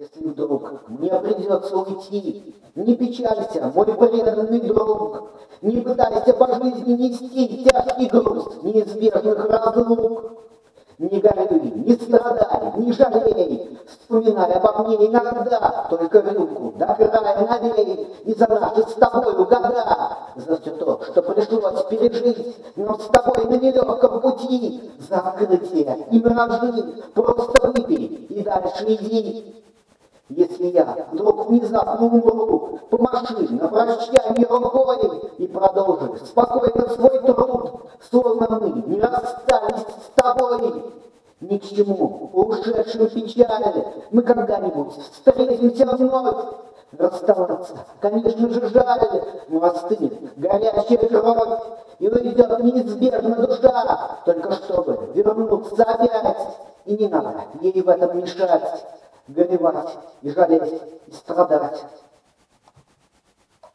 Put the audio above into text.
Если вдруг мне придется уйти, не печалься, мой преданный друг, не пытайся по жизни нести тяжкий груз неизбежных разлук. Не горюй, не страдай, не жалей, вспоминай обо мне иногда, только рюмку до края налей, и за наши с тобою года, за все то, что пришлось пережить нам с тобой на нелегком пути, за открытие и миражи, просто выпей и дальше иди. Если я вдруг внезапно умру, помаши на прощание рукой и продолжи спокойно свой труд, словно мы не расстались с тобой. Ни к чему ушедшим печали, мы когда-нибудь встретимся вновь. Расставаться, конечно же, жаль, но остынет горячая кровь, и уйдет неизбежно душа, только чтобы вернуться опять, и не надо ей в этом мешать. Горевать и жалеть и страдать.